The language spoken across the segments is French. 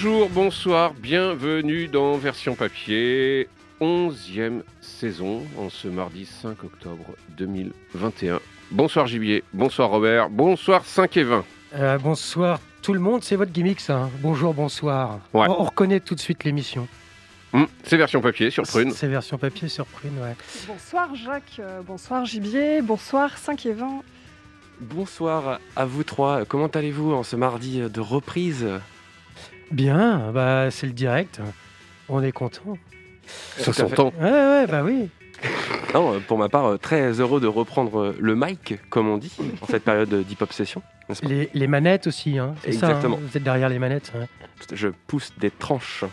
Bonjour, bonsoir, bienvenue dans Version Papier, 11e saison, en ce mardi 5 octobre 2021. Bonsoir Gibier, bonsoir Robert, bonsoir 5 et 20. Bonsoir tout le monde, c'est votre gimmick ça. Bonjour, bonsoir. Ouais. On reconnaît tout de suite l'émission. C'est Version Papier sur Prune. C'est Version Papier sur Prune, ouais. Bonsoir Jacques, bonsoir Gibier, bonsoir 5 et 20. Bonsoir à vous trois, comment allez-vous en ce mardi de reprise ? Bien, c'est le direct, on est content. Ça s'entend. Ouais, oui. Non, pour ma part, très heureux de reprendre le mic, comme on dit, en cette période d'hip-hop session. Les manettes aussi, hein. C'est exactement. Ça, hein, vous êtes derrière les manettes. Ouais. Je pousse des tranches.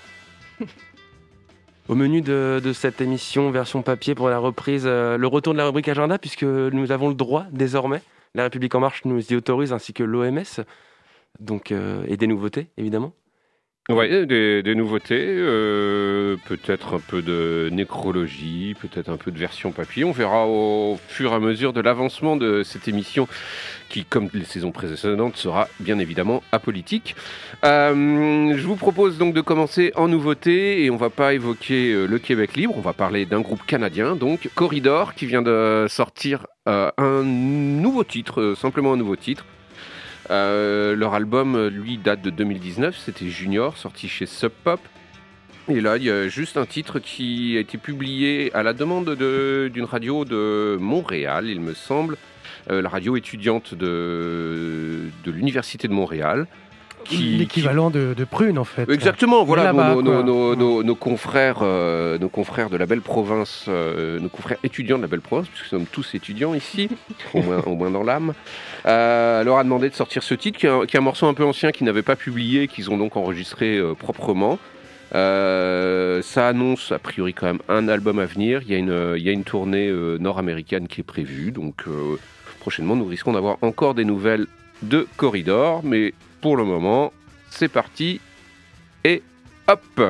Au menu de cette émission version papier pour la reprise, le retour de la rubrique agenda, puisque nous avons le droit désormais. La République En Marche nous y autorise, ainsi que l'OMS, donc, et des nouveautés, évidemment. Ouais, des nouveautés, peut-être un peu de nécrologie, peut-être un peu de version papier. On verra au fur et à mesure de l'avancement de cette émission qui, comme les saisons précédentes, sera bien évidemment apolitique. Je vous propose donc de commencer en nouveauté et on va pas évoquer le Québec libre, on va parler d'un groupe canadien, donc Corridor, qui vient de sortir un nouveau titre, simplement un nouveau titre. Leur album, lui, date de 2019, c'était Junior, sorti chez Sub Pop. Et là, il y a juste un titre qui a été publié à la demande d'une radio de Montréal, il me semble, la radio étudiante de l'Université de Montréal. L'équivalent de Prune, en fait. Exactement, voilà, nos confrères de la belle province, nos confrères étudiants de la belle province, puisque nous sommes tous étudiants ici, au moins dans l'âme, leur a demandé de sortir ce titre, qui est un morceau un peu ancien qu'ils n'avaient pas publié, qu'ils ont donc enregistré proprement. Ça annonce a priori quand même un album à venir. Il y a une tournée nord-américaine qui est prévue, donc prochainement nous risquons d'avoir encore des nouvelles de Corridor, mais pour le moment, c'est parti, et hop!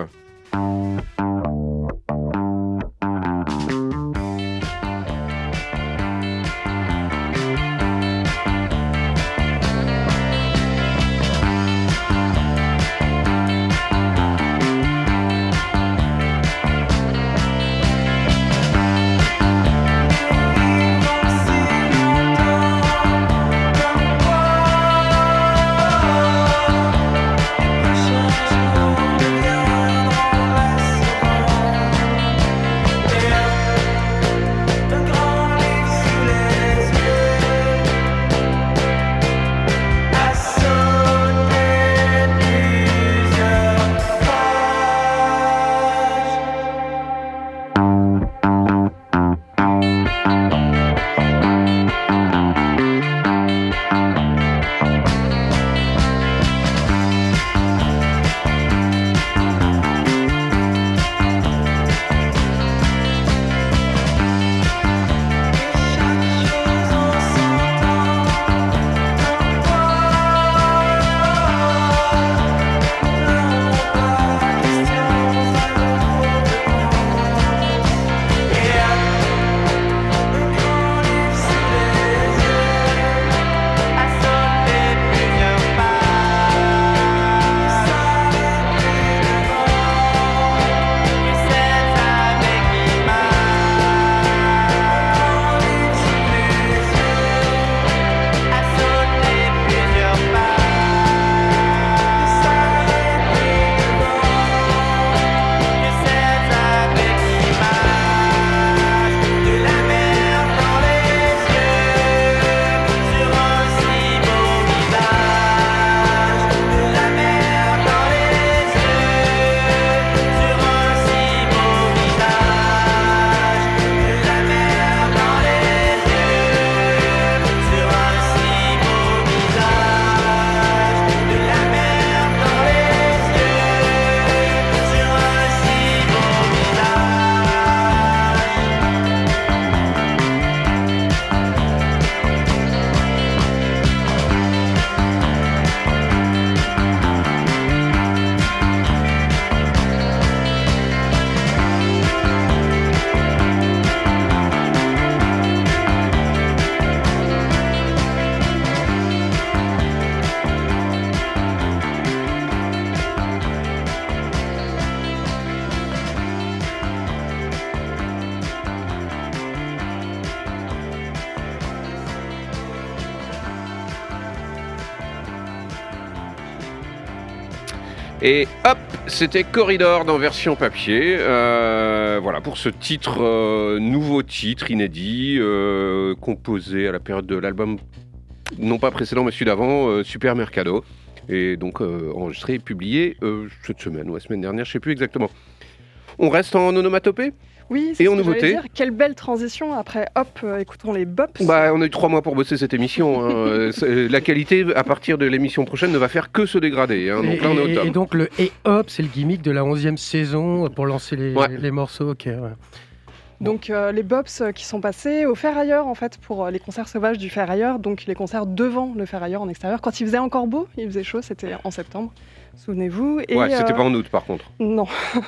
Et hop, c'était Corridor dans version papier. Voilà, pour ce titre, nouveau titre inédit, composé à la période de l'album, non pas précédent, mais celui d'avant, Super Mercado. Et donc enregistré et publié cette semaine ou la semaine dernière, je ne sais plus exactement. On reste en onomatopée ? Oui, c'est et ce en que j'allais nouveauté. dire. Quelle belle transition. Après, hop, écoutons les bops. Bah, on a eu 3 mois pour bosser cette émission. Hein. La qualité, à partir de l'émission prochaine, ne va faire que se dégrader. Hein. Donc là, on est au top. Et donc le « et hop », c'est le gimmick de la 11e saison pour lancer les morceaux. Ok, ouais. Donc les bops qui sont passés au Ferrailleur en fait pour les concerts sauvages du Ferrailleur, donc les concerts devant le Ferrailleur en extérieur. Quand il faisait encore beau, il faisait chaud, c'était en septembre, souvenez-vous. Et, Ouais, c'était pas en août par contre. Non.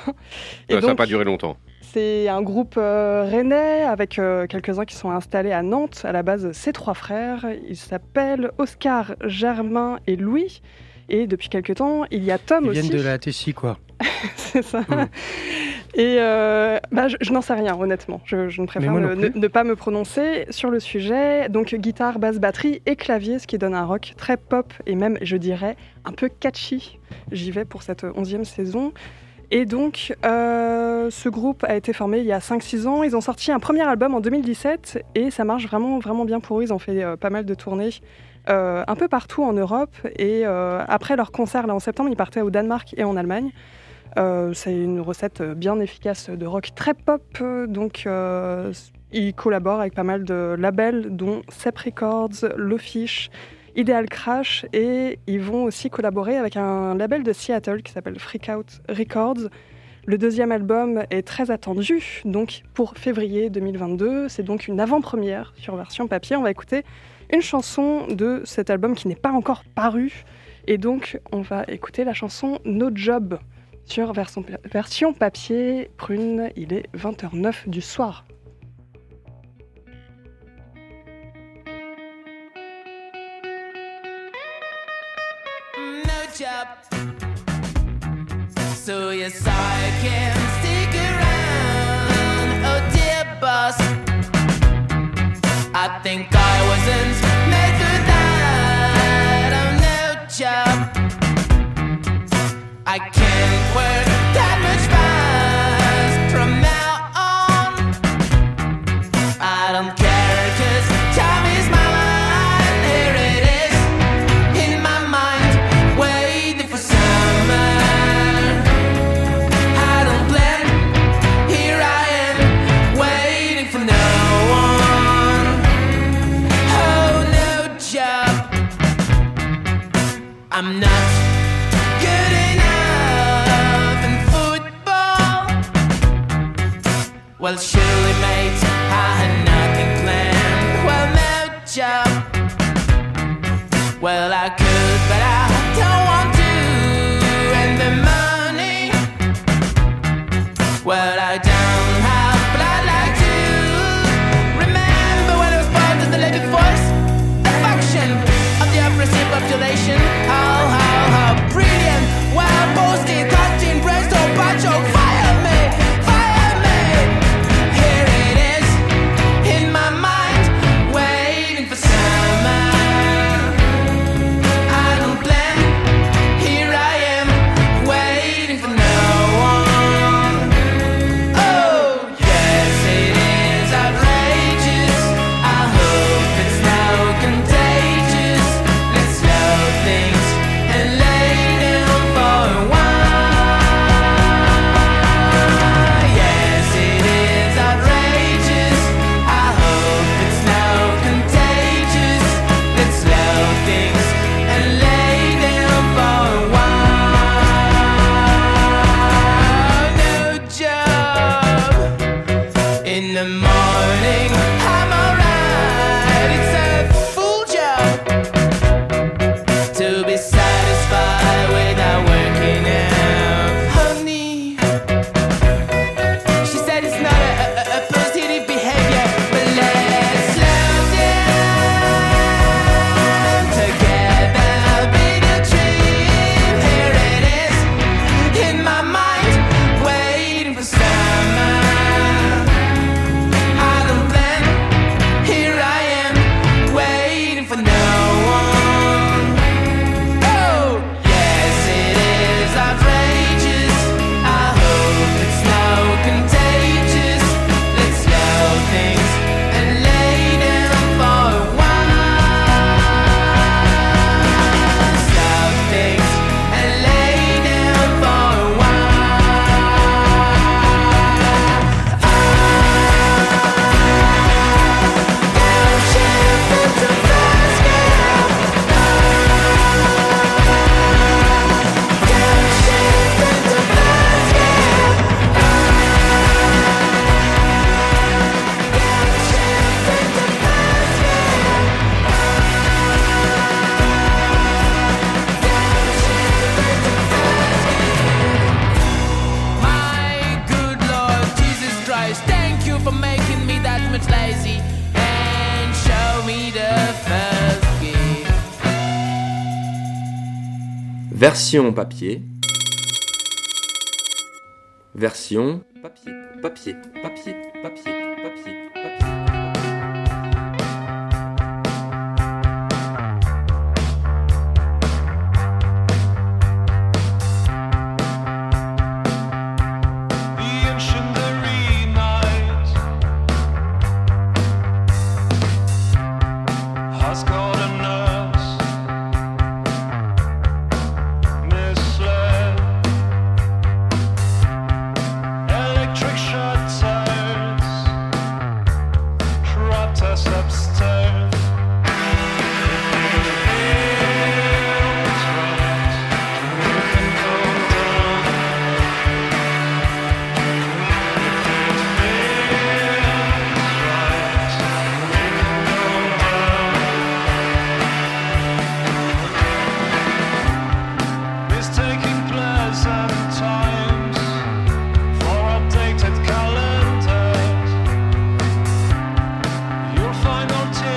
Ça n'a pas duré longtemps. C'est un groupe rennais avec quelques-uns qui sont installés à Nantes. À la base, c'est 3 frères. Ils s'appellent Oscar, Germain et Louis. Et depuis quelques temps, il y a Tom aussi. Ils viennent de la Tessie, quoi. C'est ça. Et je n'en sais rien, honnêtement. Je ne préfère ne pas me prononcer sur le sujet. Donc guitare, basse, batterie et clavier, ce qui donne un rock très pop et même, je dirais, un peu catchy. J'y vais pour cette 11e saison. Et donc, ce groupe a été formé il y a 5-6 ans. Ils ont sorti un premier album en 2017 et ça marche vraiment, vraiment bien pour eux. Ils ont fait pas mal de tournées un peu partout en Europe. Et après leur concert là, en septembre, ils partaient au Danemark et en Allemagne. C'est une recette bien efficace de rock très pop. Donc, ils collaborent avec pas mal de labels, dont Sep Records, Lofish, Ideal Crash, et ils vont aussi collaborer avec un label de Seattle qui s'appelle Freakout Records. Le deuxième album est très attendu, donc pour février 2022. C'est donc une avant-première sur version papier. On va écouter une chanson de cet album qui n'est pas encore paru. Et donc, on va écouter la chanson No Job sur version papier. Prune, il est 20h09 du soir. Job. So yes, I can stick around. Oh dear boss, I think I wasn't made for that. Oh no job, I can't work that much fast. From now on, I don't care 'cause time is mine. Here it is in my mind, waiting for summer. I don't plan, here I am, waiting for no one. Oh Version papier. Version papier. Papier, papier, papier, papier, papier. Find out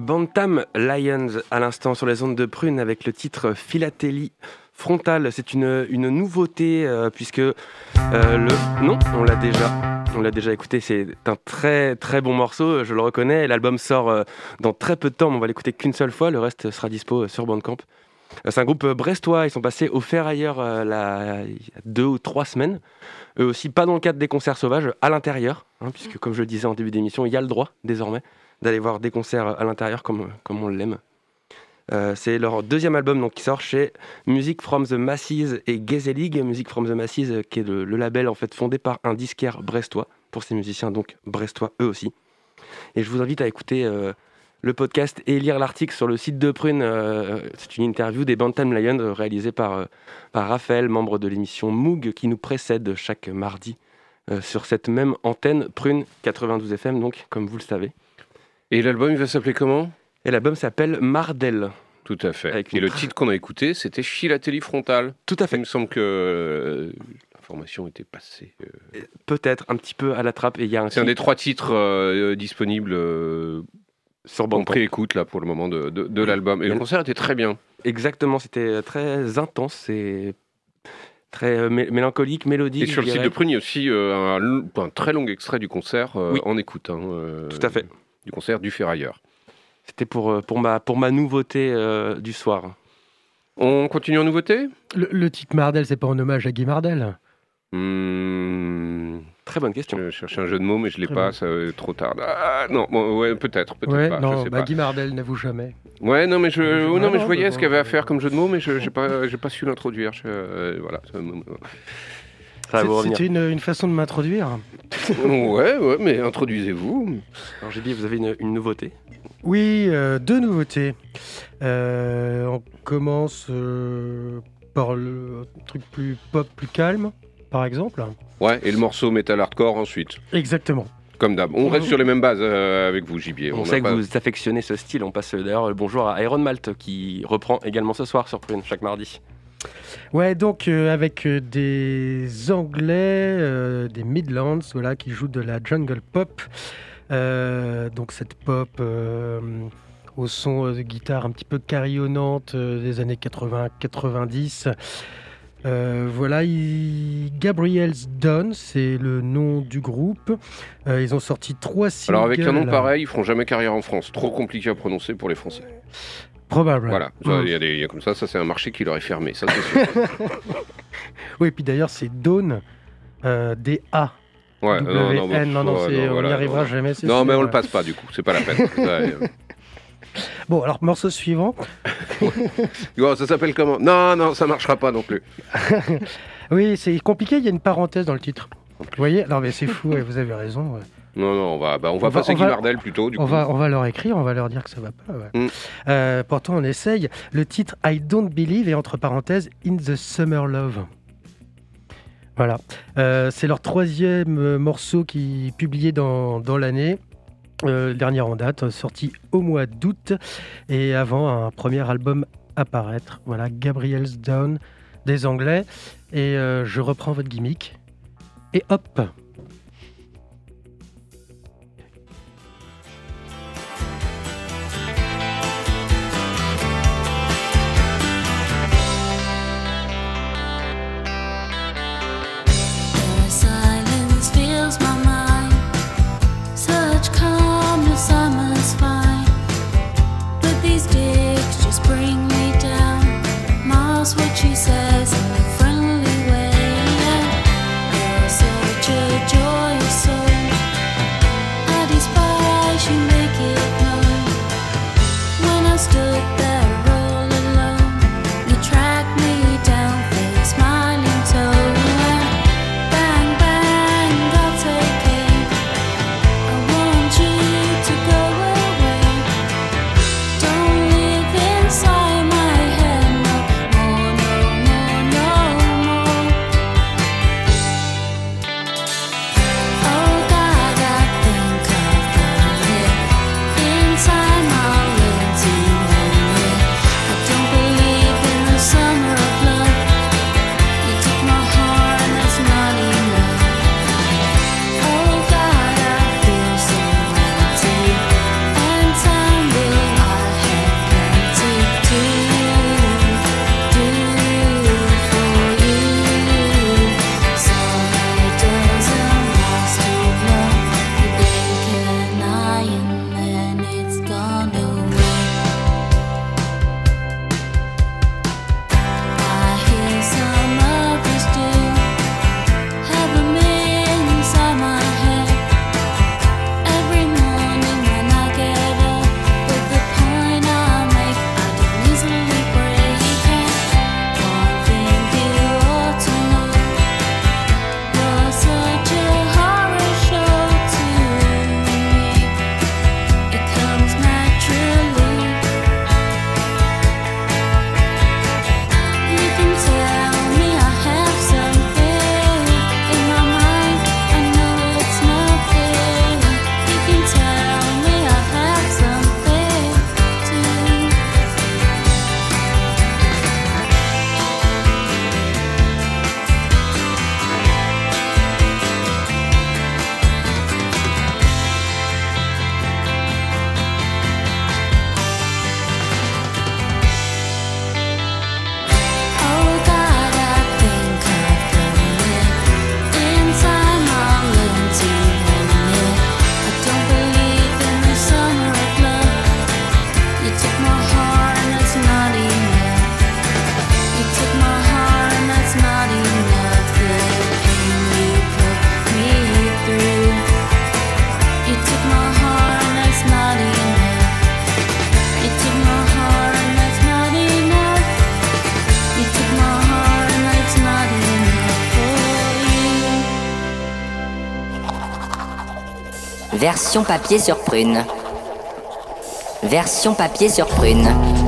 Bantam Lions à l'instant sur les ondes de Prune avec le titre Philatélie Frontale. C'est une nouveauté puisque non, on l'a déjà écouté. C'est un très très bon morceau, je le reconnais. L'album sort dans très peu de temps, mais on va l'écouter qu'une seule fois. Le reste sera dispo sur Bandcamp. C'est un groupe brestois. Ils sont passés au Ferrailleur il y a 2 ou 3 semaines. Eux aussi, pas dans le cadre des concerts sauvages, à l'intérieur, puisque comme je le disais en début d'émission, il y a le droit désormais d'aller voir des concerts à l'intérieur comme on l'aime. C'est leur 2e album donc, qui sort chez Music from the Masses et Gezelig. Music from the Masses qui est le label en fait, fondé par un disquaire brestois, pour ces musiciens donc brestois eux aussi. Et je vous invite à écouter le podcast et lire l'article sur le site de Prune. C'est une interview des Bantam Lions réalisée par Raphaël, membre de l'émission Moog, qui nous précède chaque mardi sur cette même antenne Prune 92 FM, donc comme vous le savez. Et l'album, il va s'appeler comment ? Et l'album s'appelle Mardel. Tout à fait. Et le titre qu'on a écouté, c'était Philatélie Frontale. Tout à fait. Il me semble que l'information était passée. Peut-être un petit peu à la trappe. Et c'est un des 3 titres disponibles sur Bandcamp. En pré-écoute là, pour le moment de l'album. Et le concert était très bien. Exactement, c'était très intense et très mélancolique, mélodique. Et sur le site de Prune, il y a aussi un très long extrait du concert en écoute. Tout à fait. Du concert du Ferrailleur. C'était pour ma nouveauté du soir. On continue en nouveauté ? Le titre Mardel, c'est pas en hommage à Guy Mardel ? Très bonne question. Je cherchais un jeu de mots, mais je l'ai pas, ça trop tard. Ah, non, peut-être ouais, pas. Non, je sais pas. Guy Mardel n'avoue jamais. Ouais, non, mais je voyais ce qu'il y avait à faire comme jeu de mots, mais j'ai pas su l'introduire. Voilà. C'était une façon de m'introduire. ouais, mais introduisez-vous. Alors j'ai dit, vous avez une nouveauté. Oui, 2 nouveautés. On commence par le truc plus pop, plus calme, par exemple. Ouais, et le morceau metal hardcore ensuite. Exactement. Comme d'hab. On reste sur les mêmes bases avec vous, Gibier. On sait que vous affectionnez ce style. On passe d'ailleurs le bonjour à Iron Malt qui reprend également ce soir sur Prune, chaque mardi. Ouais, donc avec des Anglais, des Midlands, voilà, qui jouent de la jungle pop. Donc cette pop au son de guitare un petit peu carillonnante des années 80-90. Voilà, Gabriel's Done, c'est le nom du groupe. Ils ont sorti 3 singles. Alors avec un nom pareil, ils feront jamais carrière en France. Trop compliqué à prononcer pour les Français. Probable. Voilà, il y a comme ça c'est un marché qui leur est fermé, ça c'est sûr. Oui, et puis d'ailleurs c'est Dawn, D-A. Ouais, on n'y arrivera jamais. Non, sûr, mais on le passe pas du coup, c'est pas la peine. Bon, alors morceau suivant. Ça s'appelle comment ? Non, ça marchera pas non plus. Oui, c'est compliqué, il y a une parenthèse dans le titre. Vous voyez ? Non, mais c'est fou, vous avez raison. Ouais. Non, on va passer Guy Mardel plutôt. Du coup. On va leur écrire, on va leur dire que ça va pas. Ouais. Pourtant, on essaye. Le titre I Don't Believe et entre parenthèses In the Summer Love. Voilà. C'est leur 3e morceau qui est publié dans l'année. Dernier en date, sorti au mois d'août. Et avant un premier album à paraître. Voilà, Gabriel's Down des Anglais. Et je reprends votre gimmick. Et hop! What she says in a friendly way. You're such a Version papier sur prune. Version papier sur prune.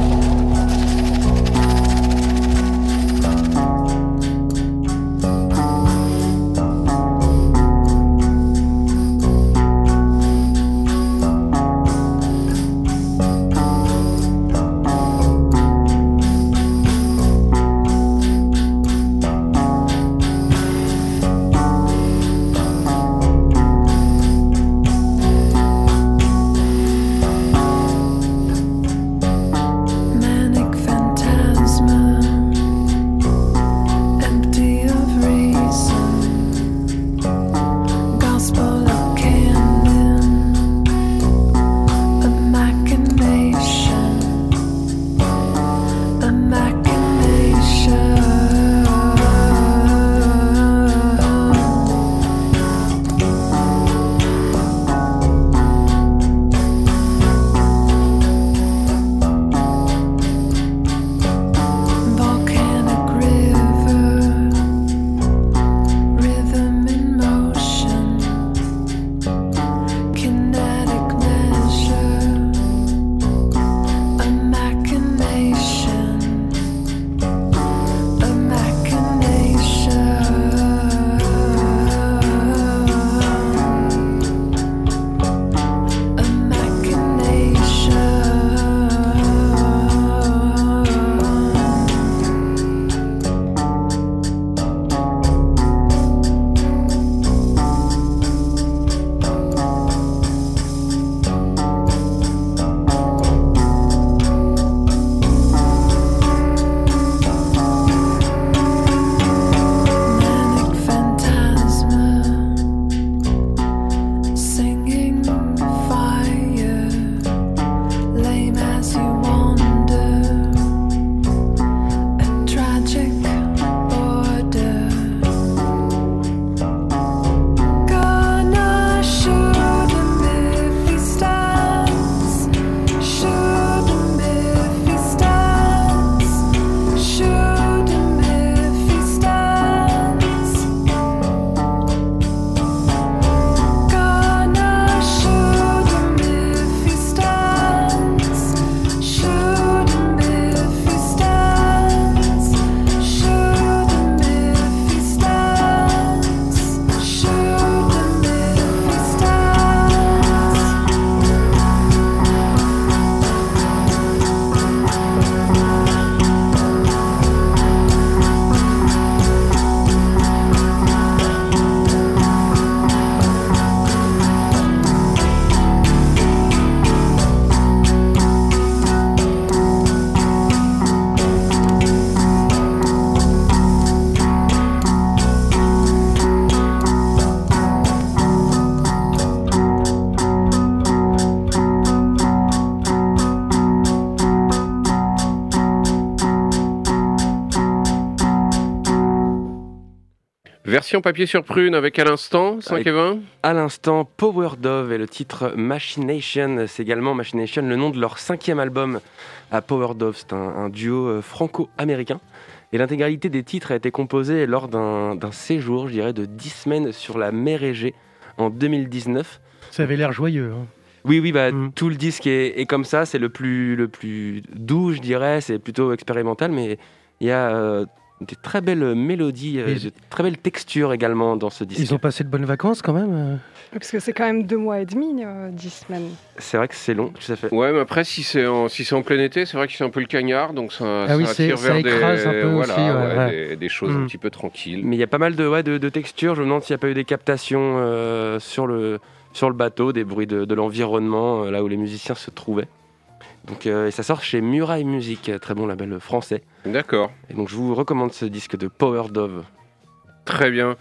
Version papier sur prune avec à l'instant, 5 et 20. À l'instant, Power Dove et le titre Machination. C'est également Machination, le nom de leur 5e album à Power Dove. C'est un duo franco-américain. Et l'intégralité des titres a été composée lors d'un séjour, je dirais, de 10 semaines sur la mer Égée en 2019. Ça avait l'air joyeux. Hein. Oui, tout le disque est comme ça. C'est le plus doux, je dirais. C'est plutôt expérimental, mais il y a des très belles mélodies, de très belles textures également dans ce disque. Ils ont passé de bonnes vacances quand même Parce que c'est quand même 2 mois et demi, 10 semaines. C'est vrai que c'est long, tout à fait. Ouais, mais après, si c'est en plein été, c'est vrai que c'est un peu le cagnard, donc ça attire ça écrase un peu aussi, des choses un petit peu tranquilles. Mais il y a pas mal de textures. Je me demande s'il n'y a pas eu des captations sur le bateau, des bruits de l'environnement, là où les musiciens se trouvaient. Donc, et ça sort chez Muraille Music, très bon label français. D'accord. Et donc je vous recommande ce disque de Power Dove. Très bien.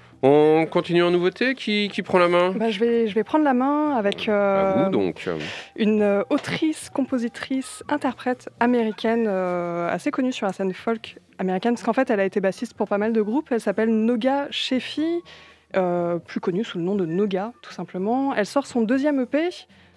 On continue en nouveauté. Qui prend la main ? Je vais prendre la main avec à vous, donc. Une autrice, compositrice, interprète américaine assez connue sur la scène folk américaine, parce qu'en fait elle a été bassiste pour pas mal de groupes. Elle s'appelle Noga Shefi, plus connue sous le nom de Noga tout simplement. Elle sort son 2e EP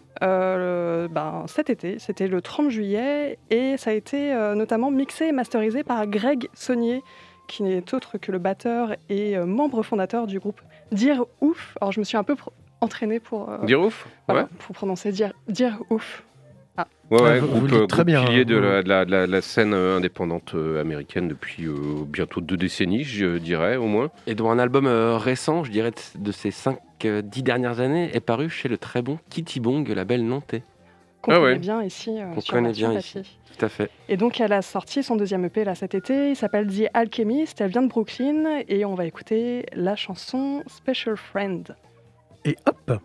cet été, c'était le 30 juillet, et ça a été notamment mixé et masterisé par Greg Saunier, qui n'est autre que le batteur et membre fondateur du groupe Dire Ouf. Alors je me suis un peu entraîné pour... Dire ouf voilà, ouais. Pour prononcer dire ouf. Ouais, vous le groupe, dites très bien, pilier hein. de la scène indépendante américaine depuis bientôt 2 décennies, je dirais, au moins. Et dont un album récent, je dirais de ces 5-10 dernières années, est paru chez le très bon Kitty Bong, label nantais. Qu'on connaît bien ici. Qu'on connaît bien ici, tout à fait. Et donc elle a sorti son 2e EP là cet été, il s'appelle The Alchemist, elle vient de Brooklyn et on va écouter la chanson Special Friend. Et hop.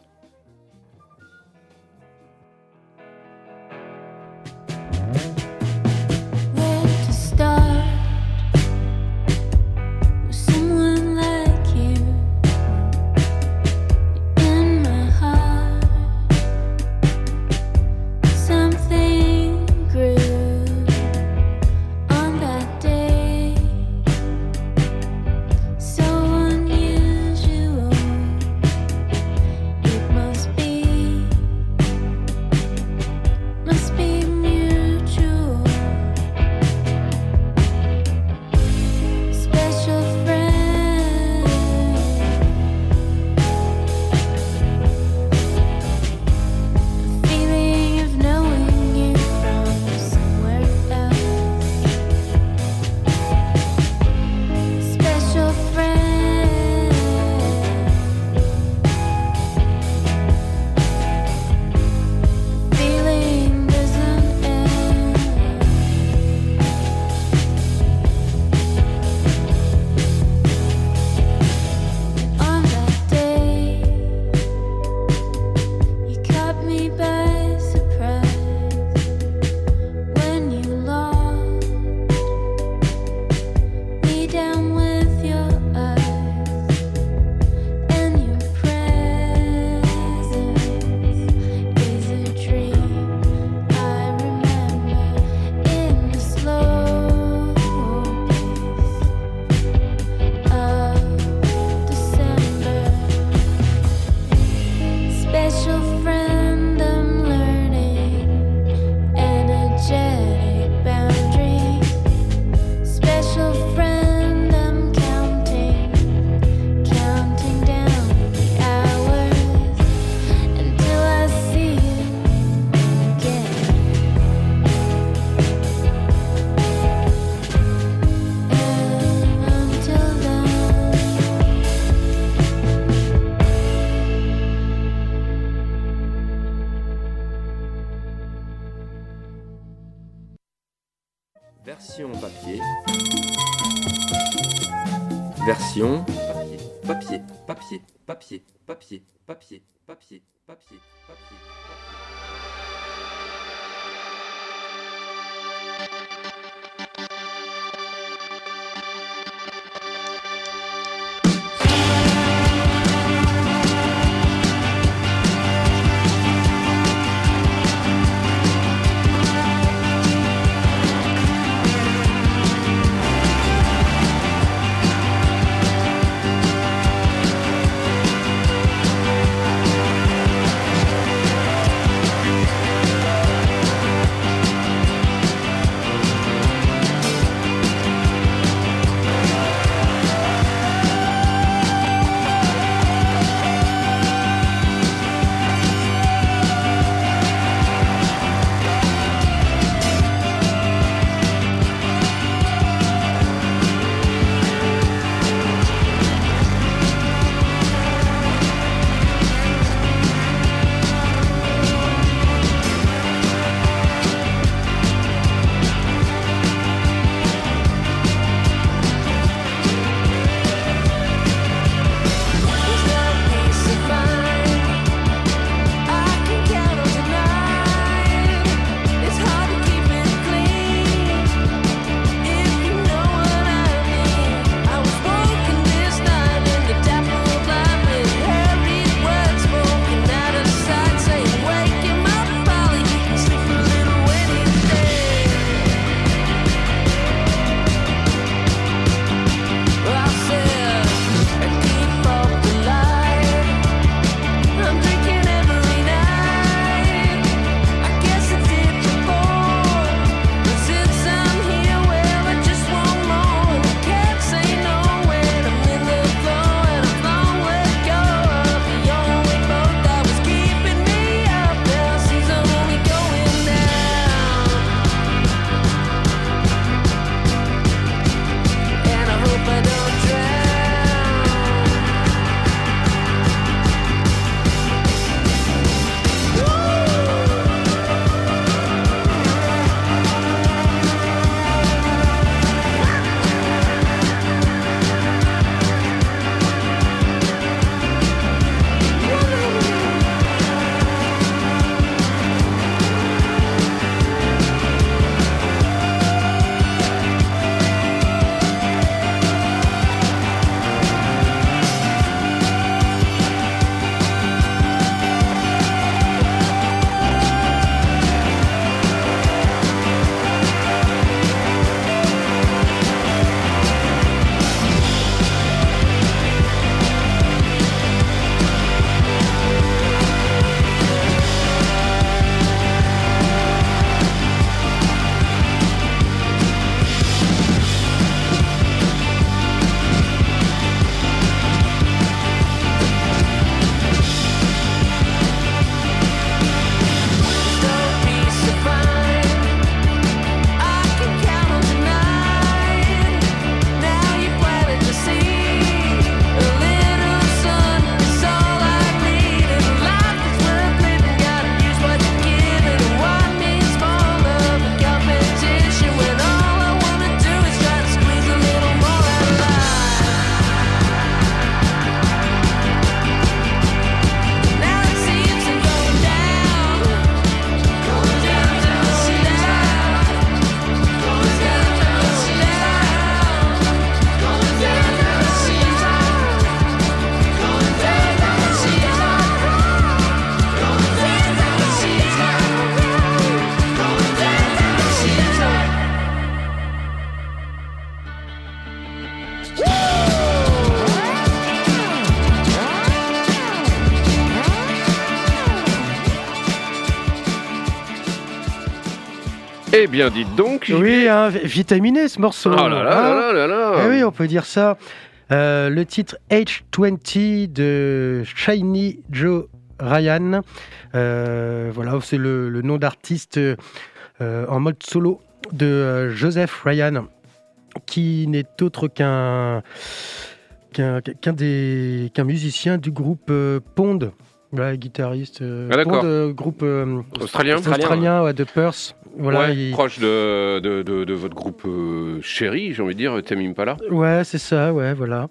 Version papier. Version papier. Papier. Eh bien, dites donc. Oui, vitaminé ce morceau. Oh là là là là là. Eh oui, on peut dire ça. Le titre H20 de Shiny Joe Ryan. Voilà, c'est le nom d'artiste en mode solo de Joseph Ryan, qui n'est autre qu'un musicien du groupe Pond. Voilà, guitariste. Pond, groupe australien, de Perth. Voilà, proche de votre groupe chéri, j'ai envie de dire, Tame Impala. Ouais, c'est ça, ouais, voilà.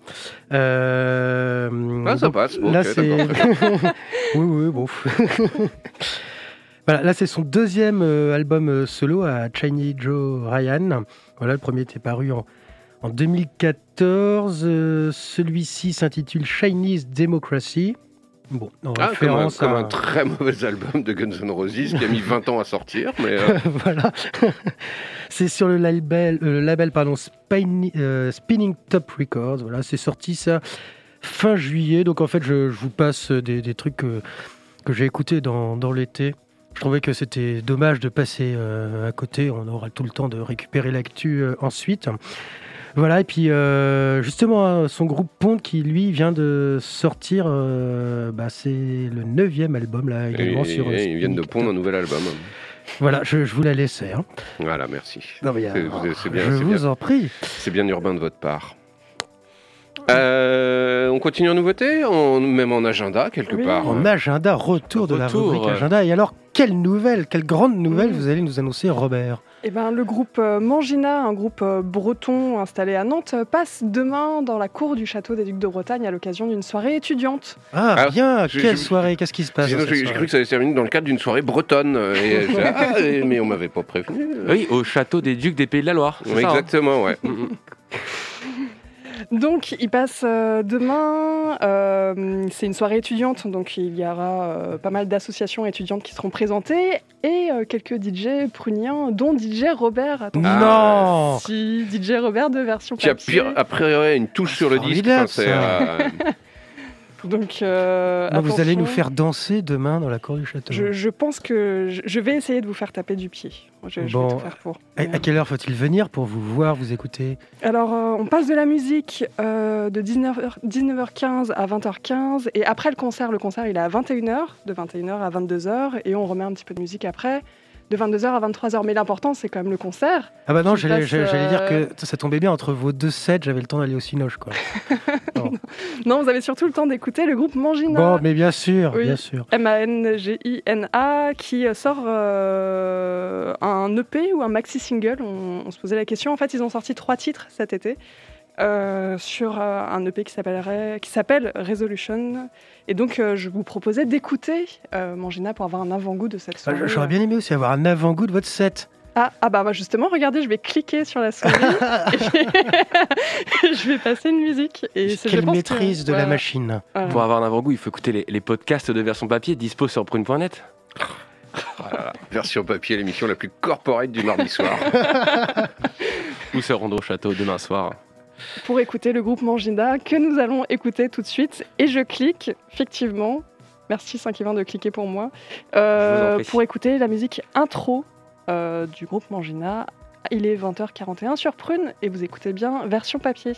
Ça passe. Là, okay, c'est. oui, bon. Voilà, là, c'est son deuxième album solo à Shiny Joe Ryan. Voilà, le premier était paru en 2014. Celui-ci s'intitule Chinese Democracy. Bon, en référence comme un très mauvais album de Guns N' Roses qui a mis 20 ans à sortir. Mais voilà. C'est sur le label Spinning Top Records. Voilà, c'est sorti ça fin juillet. Donc en fait, je vous passe des trucs que j'ai écoutés dans l'été. Je trouvais que c'était dommage de passer à côté. On aura tout le temps de récupérer l'actu ensuite. Voilà, et puis justement, son groupe Pond qui, lui, vient de sortir, c'est le 9e album, là, également sur... Ils viennent de pondre un nouvel album. Voilà, je vous la laissais. Hein. Voilà, merci. Non, mais, c'est bien, je vous en prie. C'est bien urbain de votre part. On continue en nouveauté, même en agenda, quelque part. En agenda, retour de la rubrique agenda. Et alors, quelle grande nouvelle vous allez nous annoncer, Robert ? Eh ben, le groupe Mangina, un groupe breton installé à Nantes, passe demain dans la cour du château des Ducs de Bretagne à l'occasion d'une soirée étudiante. Ah bien, quelle soirée, qu'est-ce qui se passe? J'ai cru que ça allait se terminer dans le cadre d'une soirée bretonne, mais on m'avait pas prévenu. Oui, au château des Ducs des Pays de la Loire. Exactement, ouais. Donc, il passe demain. C'est une soirée étudiante, donc il y aura pas mal d'associations étudiantes qui seront présentées et quelques DJ pruniens, dont DJ Robert. Non. Si, DJ Robert de version papier. Qui a après une touche sur le disque. Donc, vous allez nous faire danser demain dans la cour du château. Je pense que je vais essayer de vous faire taper du pied. Je vais tout faire pour. À quelle heure faut-il venir pour vous voir, vous écouter? Alors, on passe de la musique de 19h15 à 20h15. Et après le concert il est à 21h, de 21h à 22h. Et on remet un petit peu de musique après, de 22h à 23h. Mais l'important, c'est quand même le concert. Ah bah non, j'allais dire que ça tombait bien, entre vos deux sets, j'avais le temps d'aller au Cinoche, quoi. Non, vous avez surtout le temps d'écouter le groupe Mangina. Bon, mais bien sûr, oui. bien sûr. Mangina, qui sort un EP ou un maxi-single. On se posait la question. En fait, ils ont sorti 3 titres cet été sur un EP qui s'appelle Resolution. Et donc, je vous proposais d'écouter Mangina pour avoir un avant-goût de cette soirée. J'aurais bien aimé aussi avoir un avant-goût de votre set. Bah justement, regardez, je vais cliquer sur la souris et je vais passer une musique. Et quelle maîtrise de la machine. Voilà. Pour avoir un avant-goût, il faut écouter les podcasts de version papier dispo sur prune.net. Voilà, version papier, l'émission la plus corporate du mardi soir. Ou se rendre au château demain soir. Pour écouter le groupe Mangina, que nous allons écouter tout de suite. Et je clique, effectivement. Merci 5-20 de cliquer pour moi. Pour écouter la musique intro du groupe Mangina. Il est 20h41 sur Prune et vous écoutez bien version papier.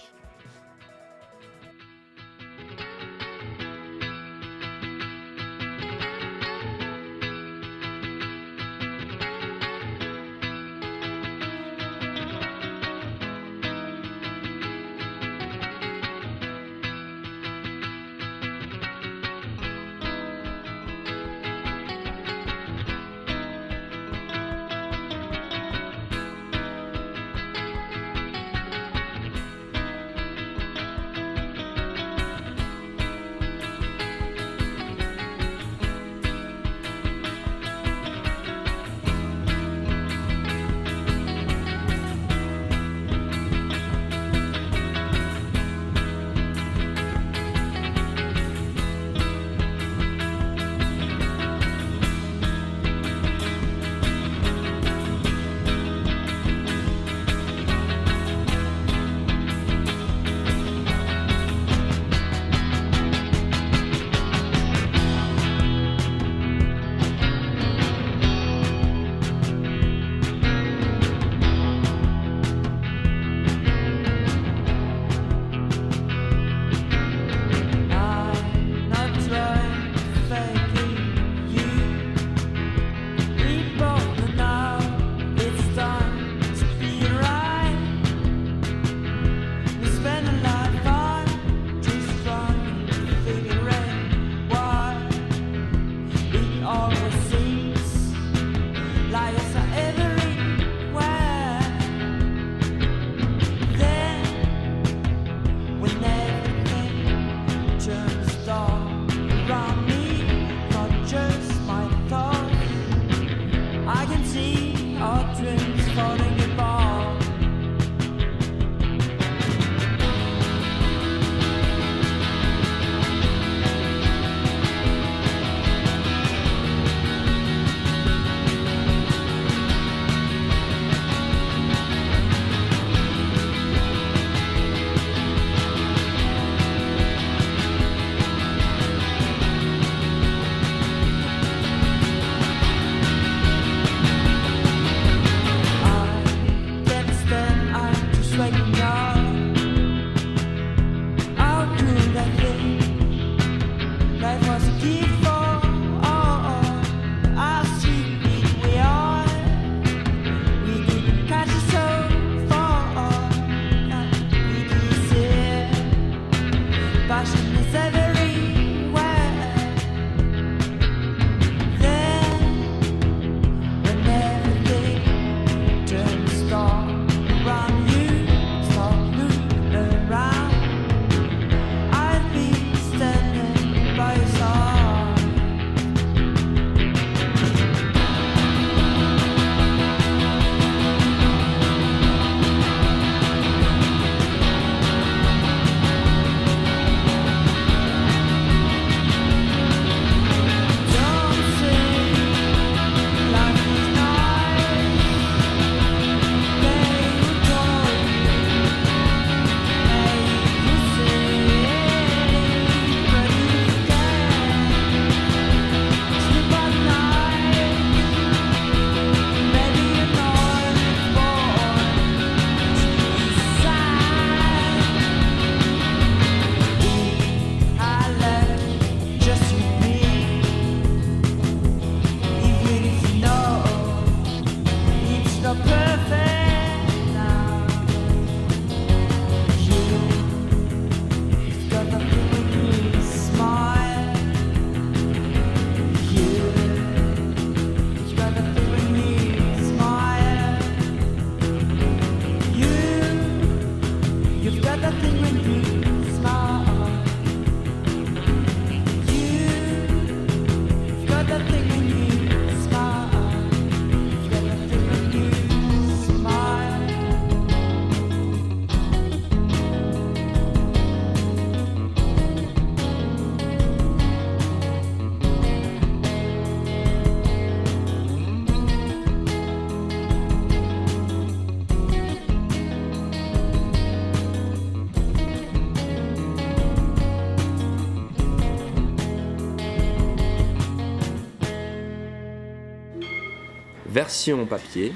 version papier.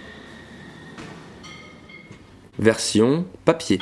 Version papier.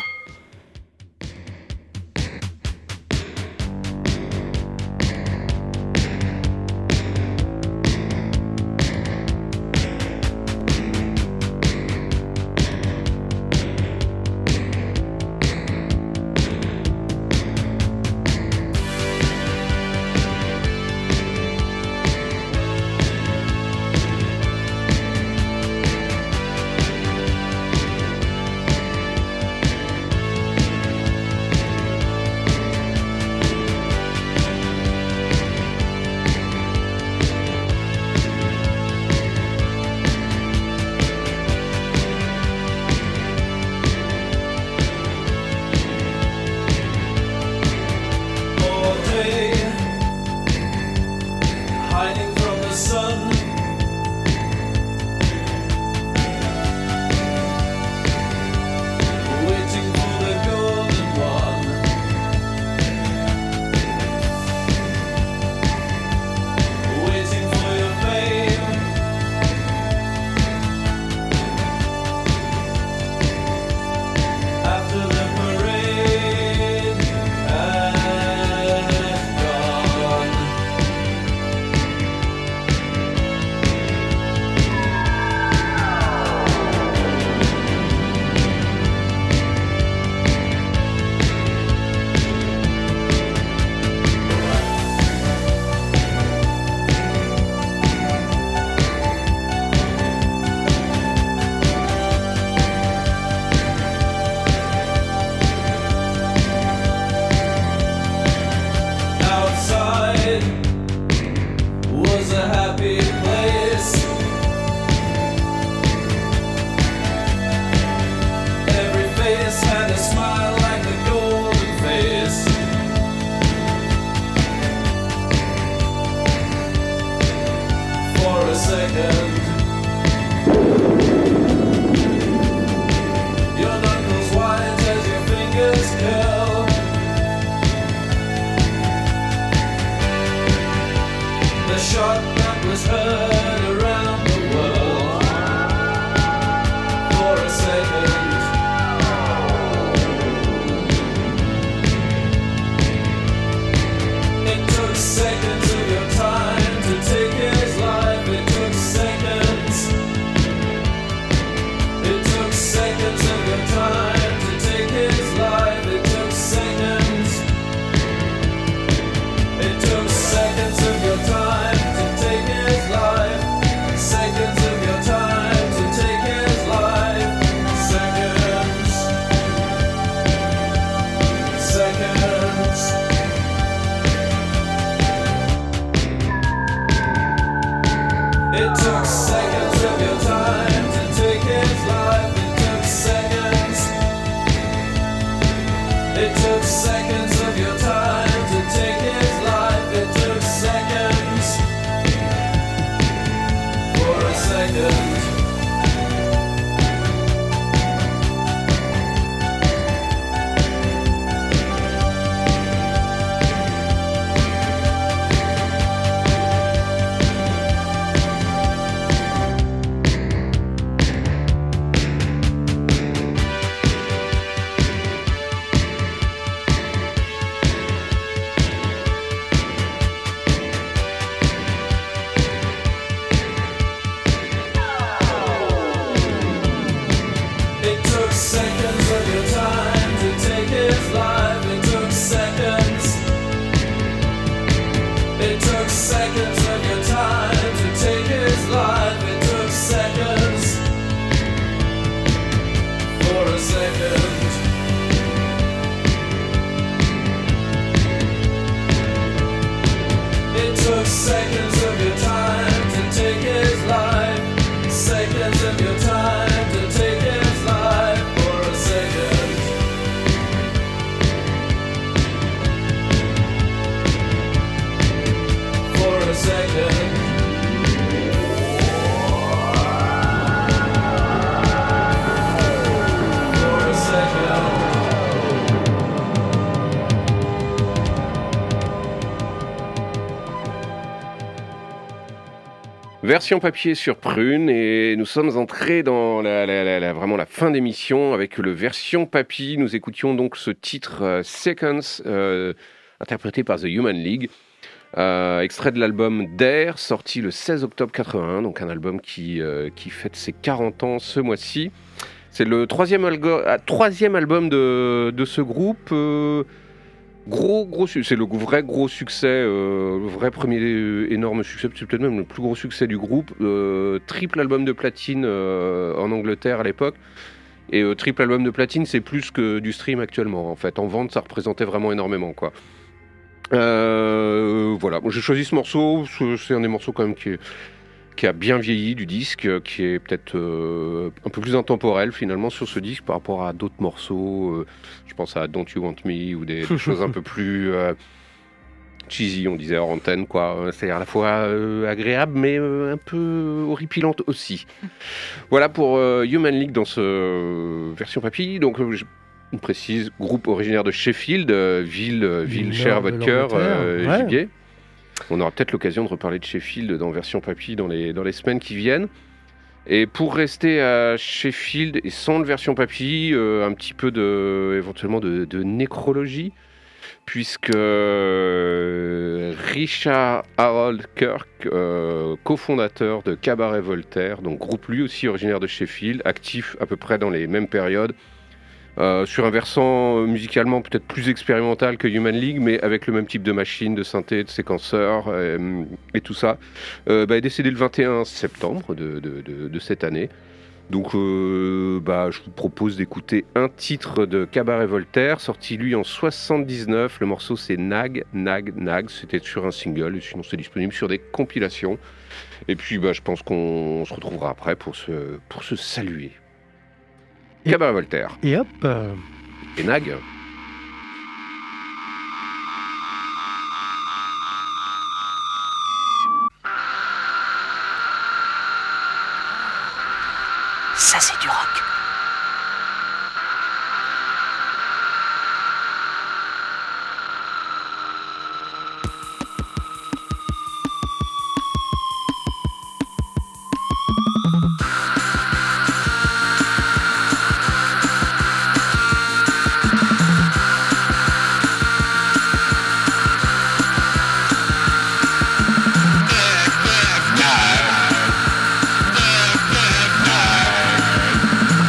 Version papier sur Prune, et nous sommes entrés dans vraiment la fin d'émission avec le version papier. Nous écoutions donc ce titre Seconds, interprété par The Human League, extrait de l'album Dare, sorti le 16 octobre 81, donc un album qui fête ses 40 ans ce mois-ci. C'est le troisième album de ce groupe. Gros succès, c'est le vrai gros succès, le vrai premier énorme succès, c'est peut-être même le plus gros succès du groupe. Triple album de platine en Angleterre à l'époque. Et triple album de platine, c'est plus que du stream actuellement. En fait, en vente, ça représentait vraiment énormément, quoi. Voilà, j'ai choisi ce morceau, c'est un des morceaux quand même qui a bien vieilli du disque, qui est peut-être un peu plus intemporel finalement sur ce disque par rapport à d'autres morceaux. Je pense à Don't You Want Me ou des choses un peu plus cheesy, on disait hors antenne, quoi. C'est à la fois agréable mais un peu horripilante aussi. Voilà pour Human League dans ce version papier. Donc je précise, groupe originaire de Sheffield, ville chère à votre cœur, Gibier. On aura peut-être l'occasion de reparler de Sheffield dans version papier dans les semaines qui viennent. Et pour rester à Sheffield et sans le version papier, un petit peu éventuellement de nécrologie, puisque Richard Harold Kirk, cofondateur de Cabaret Voltaire, donc groupe lui aussi originaire de Sheffield, actif à peu près dans les mêmes périodes, sur un versant musicalement peut-être plus expérimental que Human League, mais avec le même type de machine, de synthé, de séquenceur et tout ça, est décédé le 21 septembre de cette année. Donc je vous propose d'écouter un titre de Cabaret Voltaire, sorti lui en 79. Le morceau c'est Nag, Nag, Nag. C'était sur un single, et sinon c'est disponible sur des compilations. Et puis je pense qu'on se retrouvera après pour se saluer. Cabaret Voltaire. Et hop Et Nag. Ça, c'est du rock. Nag,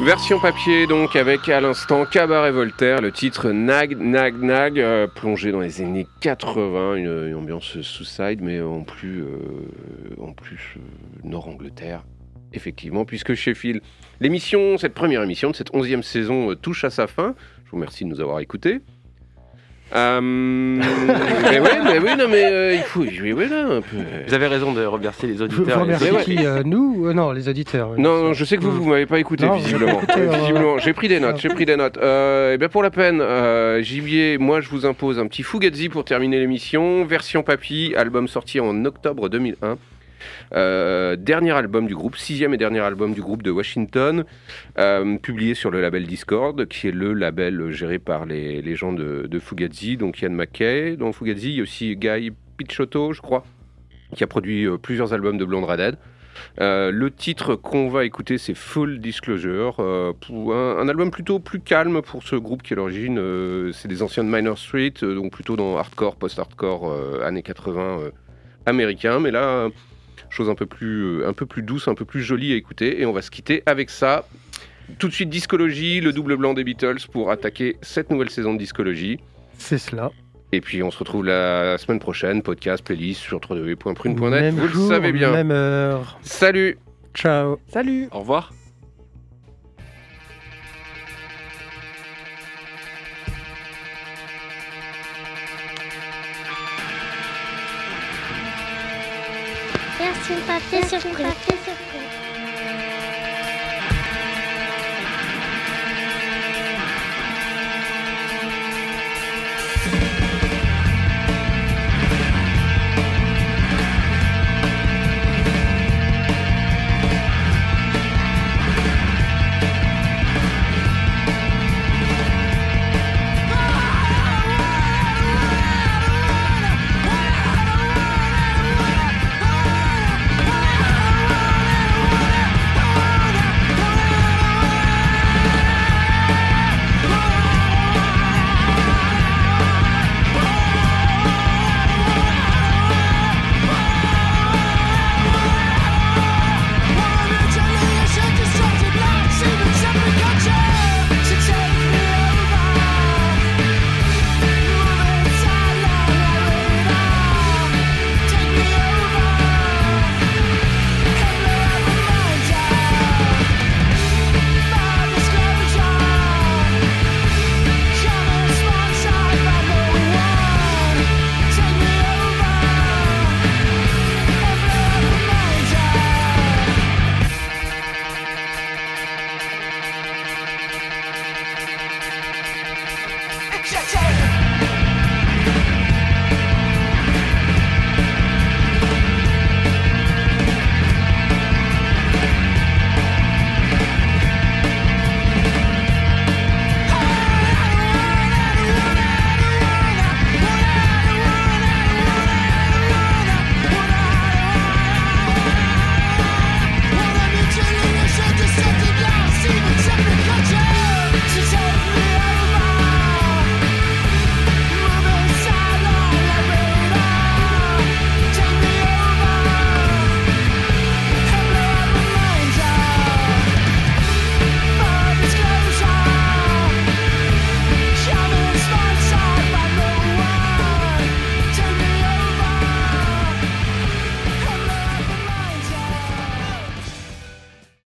Version papier donc avec à l'instant Cabaret Voltaire, le titre Nag Nag Nag, plongé dans les années 80, une ambiance Suicide mais en plus Nord-Angleterre, effectivement, puisque Sheffield. L'émission, cette première émission de cette 11e saison touche à sa fin. Je vous remercie de nous avoir écoutés. Mais oui, non, mais il faut jouer là un peu. Vous avez raison de remercier les auditeurs. Vous remerciez qui nous Non, les auditeurs. Non, je sais que vous m'avez pas écouté, non, visiblement. Visiblement. J'ai pris des notes. Et bien pour la peine, Gibier, moi je vous impose un petit Fugazi pour terminer l'émission. Version papy, album sorti en octobre 2001. Dernier album du groupe, 6e et dernier album du groupe de Washington, publié sur le label Discord, qui est le label géré par les gens de Fugazi, donc Ian McKay. Dans Fugazi, il y a aussi Guy Picciotto, je crois, qui a produit plusieurs albums de Blonde Redhead. Le titre qu'on va écouter, c'est Full Disclosure, un album plutôt plus calme pour ce groupe qui à l'origine, c'est des anciens de Minor Street, donc plutôt dans hardcore, post-hardcore, années 80 américain, mais là... chose un peu plus douce, un peu plus jolie à écouter. Et on va se quitter avec ça. Tout de suite, Discologie, le double blanc des Beatles pour attaquer cette nouvelle saison de Discologie. C'est cela. Et puis on se retrouve la semaine prochaine. Podcast, playlist sur www.prune.net. Vous le savez bien. Même heure. Salut. Ciao. Salut. Au revoir. Version papier sur prune.